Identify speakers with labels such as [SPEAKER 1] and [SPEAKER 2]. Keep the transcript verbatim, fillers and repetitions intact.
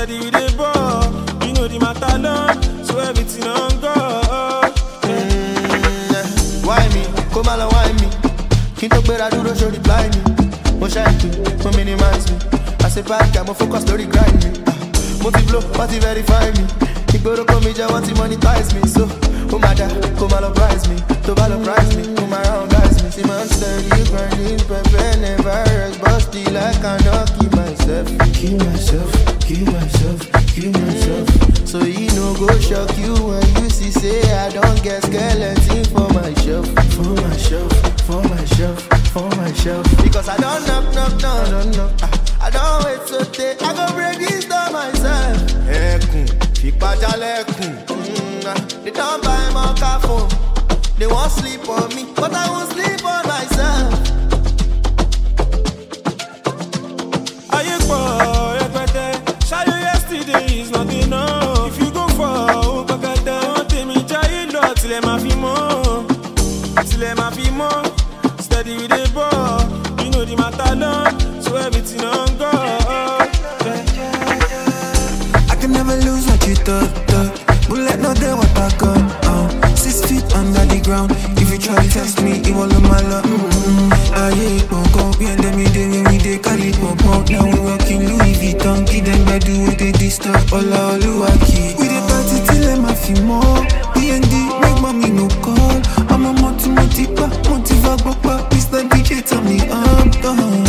[SPEAKER 1] Steady with the ball, you know the matter done, so everything on God.
[SPEAKER 2] Mm, why me? Come on, why me? Can't talk better, do show reply me. Mo shine to, mo minimize me. I say bad guy, mo focus, story grind me. Mo ti blow, what ti verify me. Igboro come me, just want to monetize me. So, oh my God, come on, prize me. To valor prize me, come around, guys me. See man steady, grinding, prepare, never rest. But still I cannot keep myself. Keep myself, keep myself, keep myself. So you know go shock you when you see say I don't get skeleton for my shelf. For my shelf, for my shelf, for my shelf. Because I don't knock, knock, knock, don't knock. I don't wait so day, I go break this down myself. Ekun, Fikpajalekun. They don't buy my car phone. They won't sleep on me, but I won't sleep on myself.
[SPEAKER 1] Are you boy, show you yesterday is not enough. If you go for Okakata, take me jai lot till I'm a more, till I'm a more. Steady with the ball, you know the matter done, so everything on God.
[SPEAKER 3] I can never lose what you thought, thought. Bullet no day what I got. Uh, six feet under the ground. If you try to test me, it will my love. Mm-hmm. I hate won't go. We and them we day when we day carry pump out. Now we working Louis Vuitton. Give them bad do with the disturb. All our Luaki. We the party till I'm a few more. D and D make mommy no call. I'm a multi multi pa multi vag pa. Mister D J tell me I'm done.